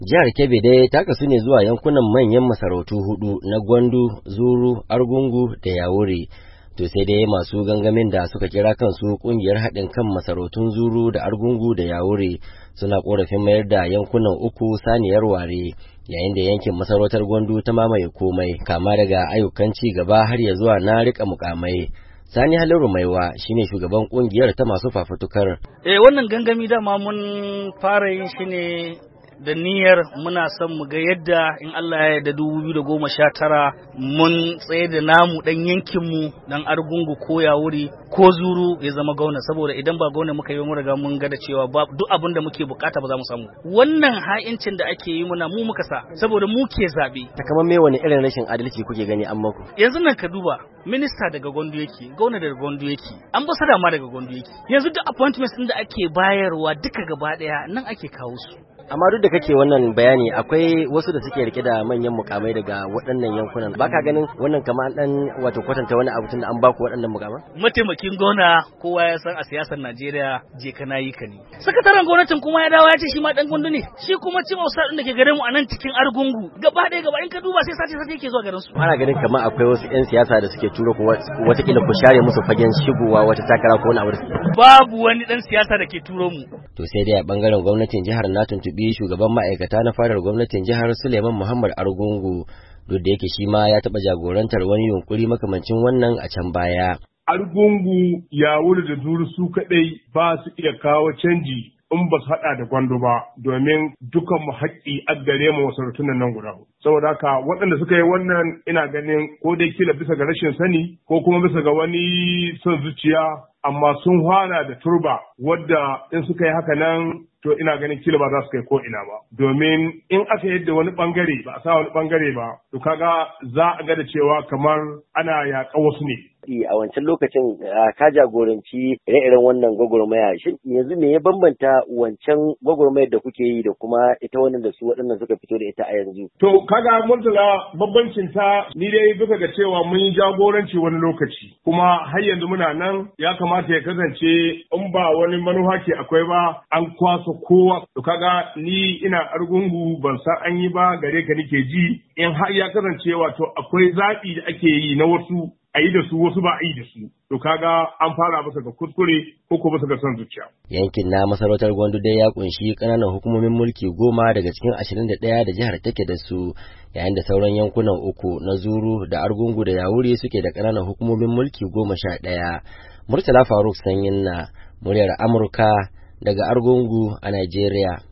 Jihar Kebbi dai ta kasu ne zuwa yankunan manyan masarautu hudu na Gwandu, Zuru, Argungu da Yawuri. To sai dai masu gangamin da suka kira kansu kungiyar haɗin kan masarautun Zuru da Argungu da Yawuri suna korafin mayar da yankunan uku saniyar ware, yayin da yankin masarautar Gwandu ta mamaye komai, kama daga ayyukan ci gaba har ya zuwa na rika mukamai. Sani Haliru Maiwa shine shugaban kungiyar ta masu fafutukar. Wannan gangami dama mun fara yin shi ne da niyyar muna son mu ga yadda in Allah ya yarda 2019 mun tsaye da namu dan yankin mu dan Argungu ko Yawuri ko Zuru ya zama gauna, saboda idan ba gauna muka yi mu riga mun ga da cewa ba duk abin da muke bukata ba za mu samu. Wannan ha'incin da ake yi muna mu muka sa saboda mu ke zabe. Kamar me wani irin rashin adalci kuke gani an maku? Yanzu nan ka duba, minista daga Gwandu yake, gauna daga Gwandu yake, ambassador ma daga Gwandu yake. Yanzu duk appointments din da ake bayarwa duka gaba daya nan ake kawo su. Amma duk da kake wannan bayani akwai wasu da suke rike da manyan mukamai daga waɗannan yankunan, baka ganin wannan kamar dan wato kwatanta wani abu tunda an baku waɗannan mukamai? Mataimakin gona kowa ya san a siyasar Najeriya je kana yi ka ne. Sakataren gwamnatin kuma ya dawo ya ce shi ma dan Gwandu ne. Shi kuma cin Hausa din da ke garin mu a nan cikin Argungu gaba in ka duba sai sati yake zuwa garin su. Ana ganin kamar akwai wasu 'yan siyasa da suke turo ku watakila ku share musu fagen shigowa wata takara ko wani abu. Babu wani dan siyasa da ke turo mu. To sai dai a bangaren gwamnatin jihar na tuntubi shugaban ma'aikata na fadar gwamnatin jihar Suleiman Muhammad Argungu, duk da yake shi ma ya taɓa jagorantar wani yunkuri makamancin wannan a can baya. Argungu, Yawuri da Zuru su kaɗai ba su iya kawo canji in ba su haɗa da Gwandu ba, domin dukan mu haƙƙi a gare mu masarautun nan guda. Saboda haka waɗanda suka yi wannan ina ganin ko dai kila bisa ga rashin sani ko kuma bisa ga wani son zuciya, amma sun hana da turba wadda in suka yi haka nan to ina ganin kila ba za su kai ko ina ba, domin in aka yadda wani bangare ba a sa wani bangare ba to kaga za a ga da cewa kamar ana yaƙa wasu ne. A wancan lokacin ka jagoranci ire-iren wannan gwagwarmaya, shin yanzu me ya bambanta wancan gwagwarmayar da kuke yi da kuma ita wannan da su waɗannan suka fito da ita a yanzu? To kaga Murtala, bambancin ta ni dai bisa ga cewa mun yi jagoranci wani lokaci kuma har yanzu muna nan, ya kamata ya kasance in ba wani manufa ke akwai ba an kwasa kowa. To kaga ni ina Argungu ban san an yi ba, gare ka nake ji, in har ya kasance wato akwai zaɓi da ake yi na wasu a yi da su wasu ba a yi da su, to kaga an fara masa ga kuskure ko kuma masa ga son zuciya. Yankin na masarautar Gwandu dai ya kunshi ƙananan hukumomin mulki 10 daga cikin 21 da jihar take da su, yayin da sauran yankunan uku na Zuru da Argungu da Yawuri suke da ƙananan hukumomin mulki 11. Murtala Faruk Sanyin na muryar Amurka daga Argungu a Najeriya.